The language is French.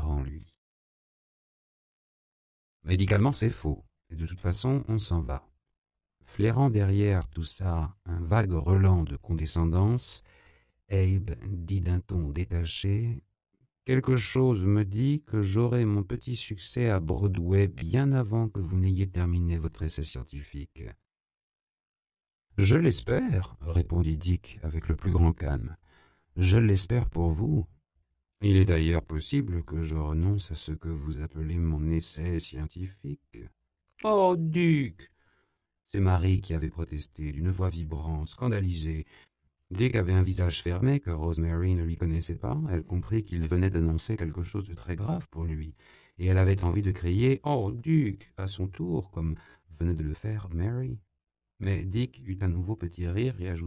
en lui. Médicalement, c'est faux, et de toute façon, on s'en va. Flairant derrière tout ça un vague relent de condescendance, Abe dit d'un ton détaché: « Quelque chose me dit que j'aurai mon petit succès à Broadway bien avant que vous n'ayez terminé votre essai scientifique. » « Je l'espère, » répondit Dick avec le plus grand calme. « Je l'espère pour vous. Il est d'ailleurs possible que je renonce à ce que vous appelez mon essai scientifique. »« Oh, Dick !» C'est Marie qui avait protesté d'une voix vibrante, scandalisée. Dick avait un visage fermé que Rosemary ne lui connaissait pas. Elle comprit qu'il venait d'annoncer quelque chose de très grave pour lui, et elle avait envie de crier « Oh, Dick !» à son tour, comme venait de le faire Mary. Mais Dick eut un nouveau petit rire et ajouta